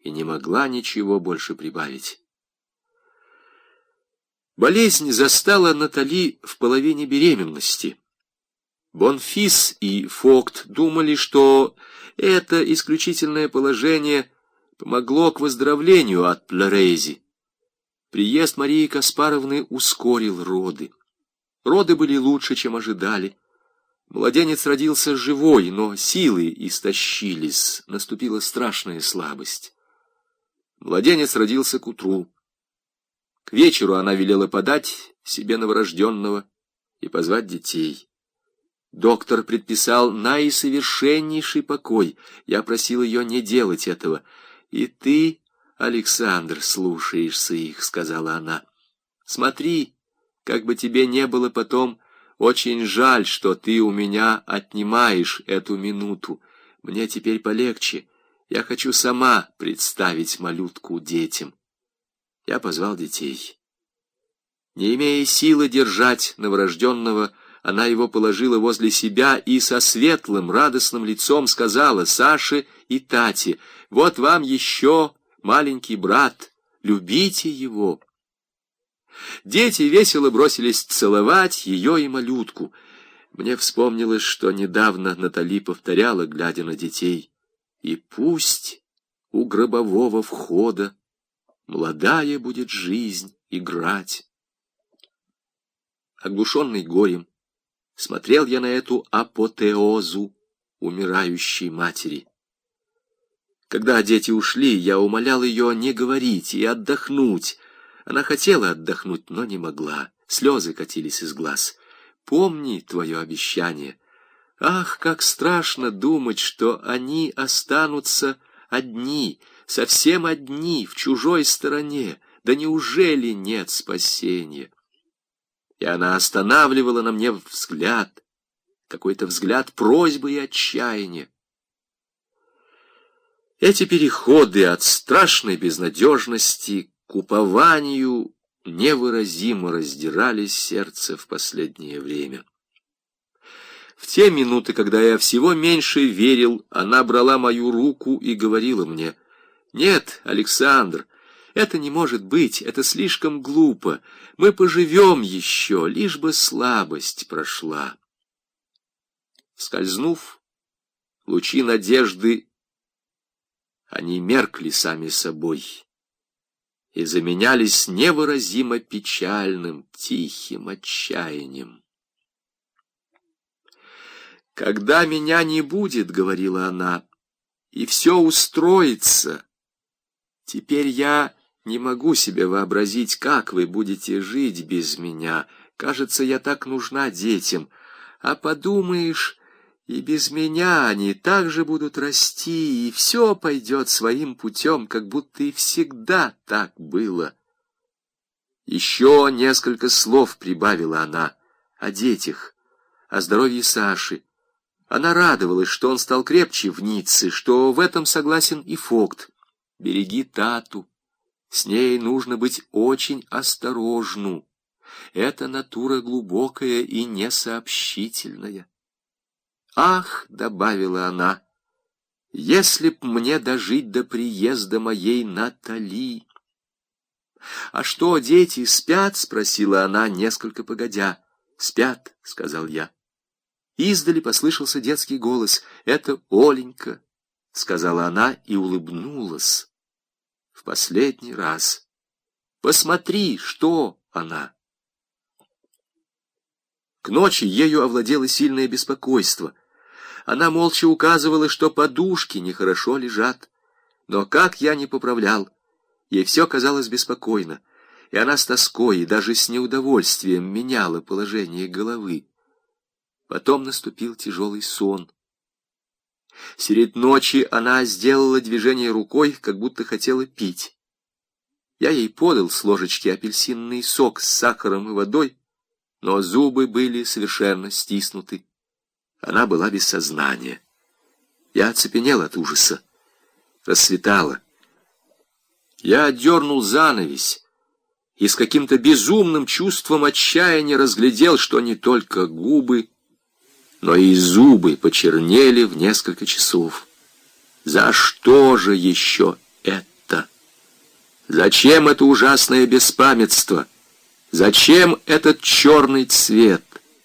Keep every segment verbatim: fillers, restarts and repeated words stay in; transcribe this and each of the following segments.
и не могла ничего больше прибавить. Болезнь застала Натали в половине беременности. Бонфис и Фогт думали, что это исключительное положение помогло к выздоровлению от плерези. Приезд Марии Каспаровны ускорил роды. Роды были лучше, чем ожидали. Младенец родился живой, но силы истощились, наступила страшная слабость. Младенец родился к утру. К вечеру она велела подать себе новорожденного и позвать детей. Доктор предписал наисовершеннейший покой. Я просил ее не делать этого. «И ты, Александр, слушаешься их», — сказала она. «Смотри, как бы тебе не было потом очень жаль, что ты у меня отнимаешь эту минуту. Мне теперь полегче. Я хочу сама представить малютку детям». Я позвал детей. Не имея силы держать новорожденного, она его положила возле себя и со светлым, радостным лицом сказала Саше и Тате: «Вот вам еще маленький брат, любите его». Дети весело бросились целовать ее и малютку. Мне вспомнилось, что недавно Натали повторяла, глядя на детей: «И пусть у гробового входа молодая будет жизнь играть». Оглушенный горем, смотрел я на эту апотеозу умирающей матери. Когда дети ушли, я умолял ее не говорить и отдохнуть. Она хотела отдохнуть, но не могла. Слезы катились из глаз. «Помни твое обещание. Ах, как страшно думать, что они останутся одни, совсем одни, в чужой стороне. Да неужели нет спасения?» И она останавливала на мне взгляд, какой-то взгляд просьбы и отчаяния. Эти переходы от страшной безнадежности к упованию невыразимо раздирали сердце в последнее время. В те минуты, когда я всего меньше верил, она брала мою руку и говорила мне: «Нет, Александр, это не может быть, это слишком глупо. Мы поживем еще, лишь бы слабость прошла». Скользнув, лучи надежды, они меркли сами собой и заменялись невыразимо печальным, тихим отчаянием. «Когда меня не будет, — говорила она, — и все устроится, теперь я не могу себе вообразить, как вы будете жить без меня. Кажется, я так нужна детям. А подумаешь, и без меня они также будут расти, и все пойдет своим путем, как будто и всегда так было». Еще несколько слов прибавила она о детях, о здоровье Саши. Она радовалась, что он стал крепче в Ницце, что в этом согласен и Фогт. «Береги Тату. С ней нужно быть очень осторожну. Это натура глубокая и несообщительная». «Ах, — добавила она, — если б мне дожить до приезда моей Натали!» «А что, дети спят?» — спросила она, несколько погодя. «Спят», — сказал я. Издали послышался детский голос. «Это Оленька», — сказала она и улыбнулась. В последний раз. «Посмотри, что она!» К ночи ею овладело сильное беспокойство. Она молча указывала, что подушки нехорошо лежат. Но как я не поправлял, ей все казалось беспокойно, и она с тоской и даже с неудовольствием меняла положение головы. Потом наступил тяжелый сон. Средь ночи она сделала движение рукой, как будто хотела пить. Я ей подал с ложечки апельсинный сок с сахаром и водой, но зубы были совершенно стиснуты. Она была без сознания. Я оцепенел от ужаса. Рассветало. Я отдернул занавесь и с каким-то безумным чувством отчаяния разглядел, что не только губы, но и зубы почернели в несколько часов. За что же еще это? Зачем это ужасное беспамятство? Зачем этот черный цвет?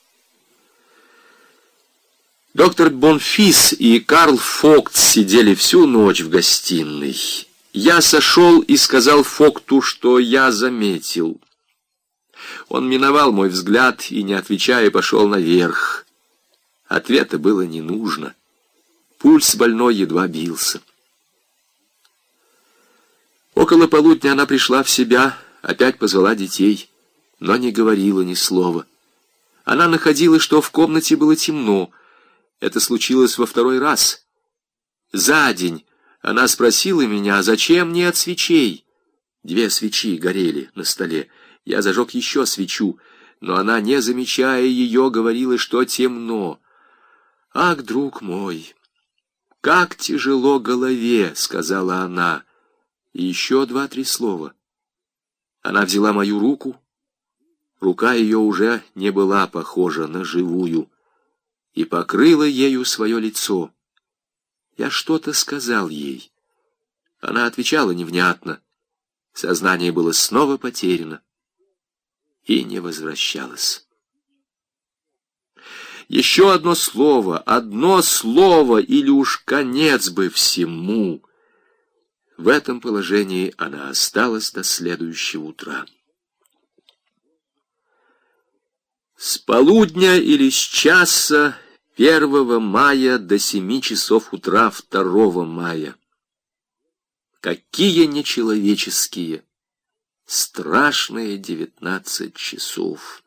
Доктор Бонфис и Карл Фогт сидели всю ночь в гостиной. Я сошел и сказал Фогту, что я заметил. Он миновал мой взгляд и, не отвечая, пошел наверх. Ответа было не нужно. Пульс больной едва бился. Около полудня она пришла в себя, опять позвала детей, но не говорила ни слова. Она находила, что в комнате было темно. Это случилось во второй раз. За день она спросила меня, зачем нет свечей. Две свечи горели на столе. Я зажег еще свечу, но она, не замечая ее, говорила, что темно. «Ах, друг мой, как тяжело голове», — сказала она. И еще два-три слова. Она взяла мою руку. Рука ее уже не была похожа на живую и покрыла ею свое лицо. Я что-то сказал ей. Она отвечала невнятно. Сознание было снова потеряно и не возвращалось. Еще одно слово, одно слово, или уж конец бы всему. В этом положении она осталась до следующего утра. С полудня или с часа первого мая до семи часов утра второго мая. Какие нечеловеческие, страшные девятнадцать часов.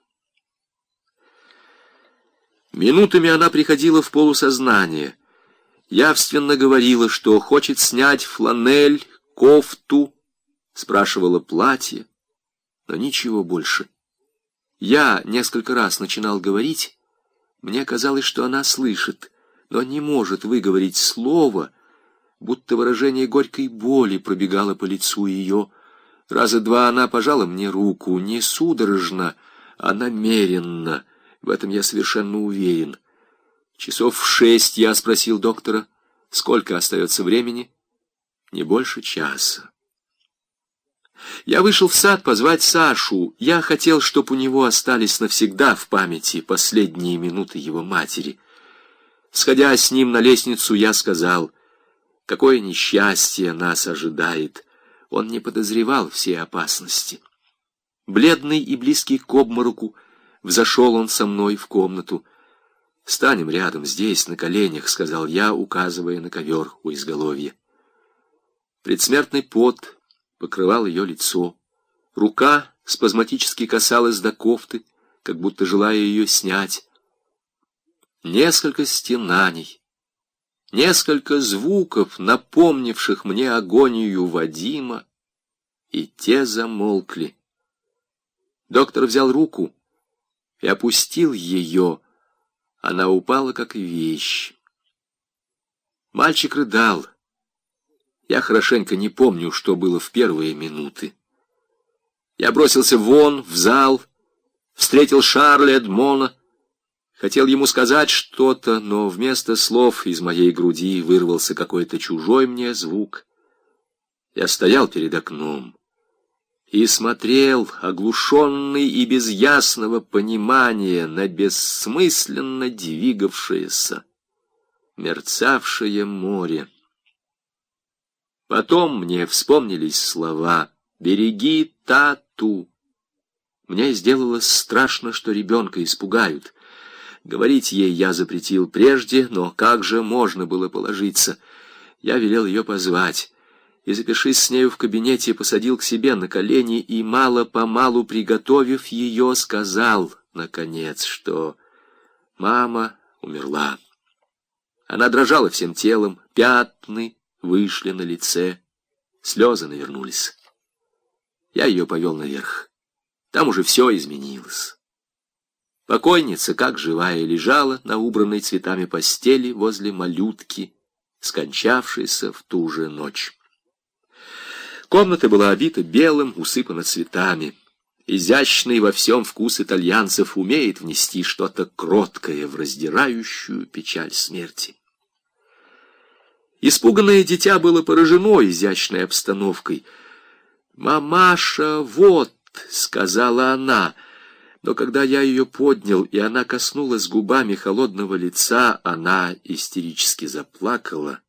Минутами она приходила в полусознание. Явственно говорила, что хочет снять фланель, кофту, спрашивала платье, но ничего больше. Я несколько раз начинал говорить, мне казалось, что она слышит, но не может выговорить слова, будто выражение горькой боли пробегало по лицу ее. Раза два она пожала мне руку, не судорожно, а намеренно, в этом я совершенно уверен. Часов в шесть я спросил доктора, сколько остается времени? Не больше часа. Я вышел в сад позвать Сашу. Я хотел, чтобы у него остались навсегда в памяти последние минуты его матери. Сходя с ним на лестницу, я сказал, какое несчастье нас ожидает. Он не подозревал всей опасности. Бледный и близкий к обмороку, взошел он со мной в комнату. «Станем рядом, здесь, на коленях», — сказал я, указывая на ковер у изголовья. Предсмертный пот покрывал ее лицо. Рука спазматически касалась до кофты, как будто желая ее снять. Несколько стенаний, несколько звуков, напомнивших мне агонию Вадима, и те замолкли. Доктор взял руку и опустил ее. Она упала, как вещь. Мальчик рыдал. Я хорошенько не помню, что было в первые минуты. Я бросился вон, в зал, встретил Шарля Эдмона, хотел ему сказать что-то, но вместо слов из моей груди вырвался какой-то чужой мне звук. Я стоял перед окном и смотрел, оглушенный и без ясного понимания, на бессмысленно двигавшееся, мерцавшее море. Потом мне вспомнились слова «Береги Тату». Мне сделалось страшно, что ребенка испугают. Говорить ей я запретил прежде, но как же можно было положиться? Я велел ее позвать. И, запершись с нею в кабинете, посадил к себе на колени и, мало-помалу приготовив ее, сказал, наконец, что мама умерла. Она дрожала всем телом, пятны вышли на лице, слезы навернулись. Я ее повел наверх. Там уже все изменилось. Покойница, как живая, лежала на убранной цветами постели возле малютки, скончавшейся в ту же ночь. Комната была обита белым, усыпана цветами. Изящный во всем вкус итальянцев умеет внести что-то кроткое в раздирающую печаль смерти. Испуганное дитя было поражено изящной обстановкой, «Мамаша, вот!» — сказала она. Но когда я ее поднял, и она коснулась губами холодного лица, она истерически заплакала.